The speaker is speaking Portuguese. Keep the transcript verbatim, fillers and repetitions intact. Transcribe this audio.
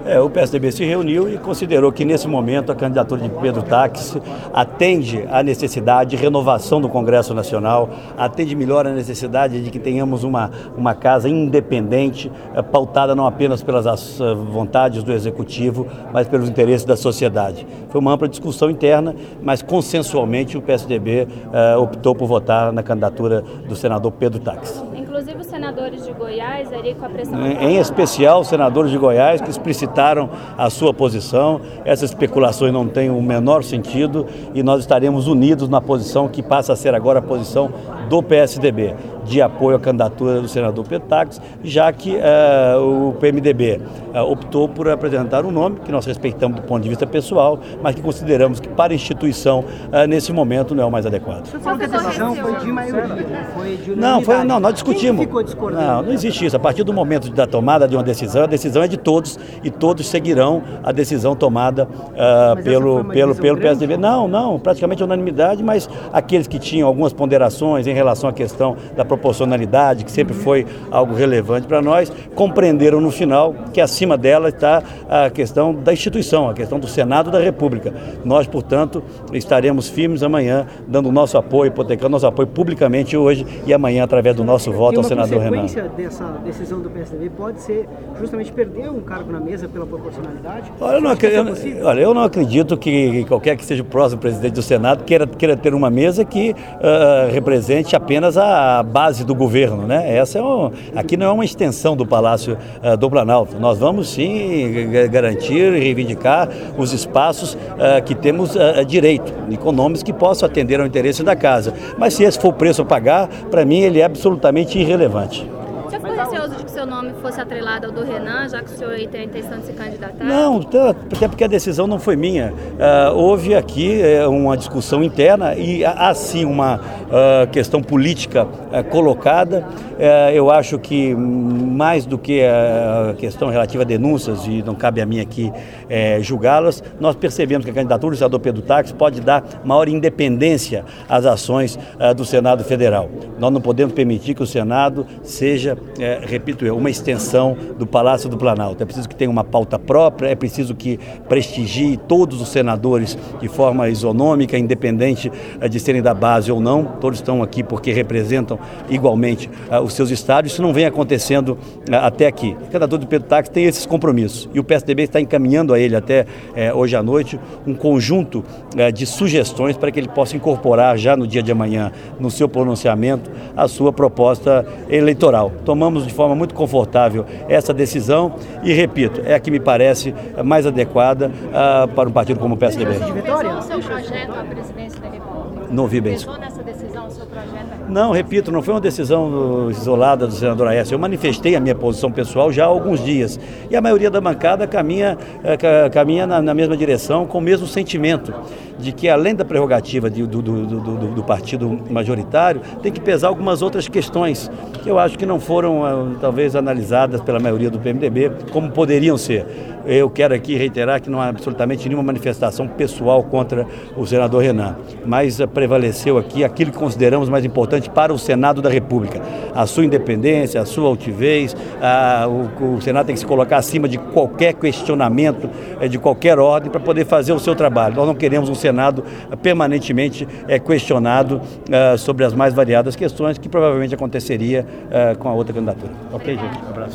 É, o P S D B se reuniu e considerou que, nesse momento, a candidatura de Pedro Táxi atende à necessidade de renovação do Congresso Nacional, atende melhor a necessidade de que tenhamos uma, uma casa independente, é, pautada não apenas pelas as, vontades do Executivo, mas pelos interesses da sociedade. Foi uma ampla discussão interna, mas consensualmente o P S D B é, optou por votar na candidatura do senador Pedro Táxi. Inclusive os senadores de Goiás, ali com a pressão... Em especial os senadores de Goiás, que explicitaram a sua posição. Essas especulações não têm o menor sentido e nós estaremos unidos na posição que passa a ser agora a posição do P S D B, de apoio à candidatura do senador Pedro Táxi, já que uh, o P M D B uh, optou por apresentar um nome que nós respeitamos do ponto de vista pessoal, mas que consideramos que para a instituição, uh, nesse momento, não é o mais adequado. Você falou que a decisão foi de maioria, foi de unanimidade. Não, foi, não, nós discutimos. Quem ficou discordando? Não, não existe isso. A partir do momento da tomada de uma decisão, a decisão é de todos e todos seguirão a decisão tomada uh, pelo, pelo, pelo P S D B. Não, não, praticamente unanimidade, mas aqueles que tinham algumas ponderações em relação à questão da proporcionalidade, que sempre foi algo relevante para nós, compreenderam no final que acima dela está a questão da instituição, a questão do Senado da República. Nós, portanto, estaremos firmes amanhã, dando o nosso apoio, hipotecando nosso apoio publicamente hoje e amanhã através do nosso voto ao senador Renan. A consequência dessa decisão do P S D B pode ser justamente perder um cargo na mesa pela proporcionalidade? Olha, eu não, acredito, olha, eu não acredito que qualquer que seja o próximo presidente do Senado queira, queira ter uma mesa que uh, represente apenas a base do governo, né? Essa é um, aqui não é uma extensão do Palácio uh, do Planalto. Nós vamos sim garantir e reivindicar os espaços uh, que temos uh, direito, econômicos que possam atender ao interesse da casa. Mas se esse for o preço a pagar, para mim ele é absolutamente irrelevante. Você ficou receoso de que seu nome fosse atrelado ao do Renan, já que o senhor aí tem a intenção de se candidatar? Não, até porque a decisão não foi minha. Uh, houve aqui uh, uma discussão interna e há sim uma uh, questão política uh, colocada. Uh, eu acho que mais do que a questão relativa a denúncias, e não cabe a mim aqui uh, julgá-las, nós percebemos que a candidatura do senador Pedro Táxi pode dar maior independência às ações uh, do Senado Federal. Nós não podemos permitir que o Senado seja É, repito eu, uma extensão do Palácio do Planalto. É preciso que tenha uma pauta própria, é preciso que prestigie todos os senadores de forma isonômica, independente é, de serem da base ou não. Todos estão aqui porque representam igualmente é, os seus estados. Isso não vem acontecendo é, até aqui. O candidato do Pedro Táxi tem esses compromissos e o P S D B está encaminhando a ele até é, hoje à noite um conjunto é, de sugestões para que ele possa incorporar já no dia de amanhã, no seu pronunciamento, a sua proposta eleitoral. Tomamos de forma muito confortável essa decisão e, repito, é a que me parece mais adequada uh, para um partido como o P S D B. Pesou o seu projeto à presidência da República? Não vi bem. Pesou nessa decisão o seu projeto? Não, repito, não foi uma decisão isolada do senador Aécio. Eu manifestei a minha posição pessoal já há alguns dias. E a maioria da bancada caminha, caminha na, na mesma direção, com o mesmo sentimento de que, além da prerrogativa de, do, do, do, do partido majoritário, tem que pesar algumas outras questões que eu acho que não foram, talvez, analisadas pela maioria do P M D B, como poderiam ser. Eu quero aqui reiterar que não há absolutamente nenhuma manifestação pessoal contra o senador Renan, mas prevaleceu aqui aquilo que consideramos mais importante para o Senado da República. A sua independência, a sua altivez, a, o, o Senado tem que se colocar acima de qualquer questionamento, de qualquer ordem, para poder fazer o seu trabalho. Nós não queremos um Senado permanentemente é, questionado uh, sobre as mais variadas questões que provavelmente aconteceria uh, com a outra candidatura. Ok, gente? Um abraço.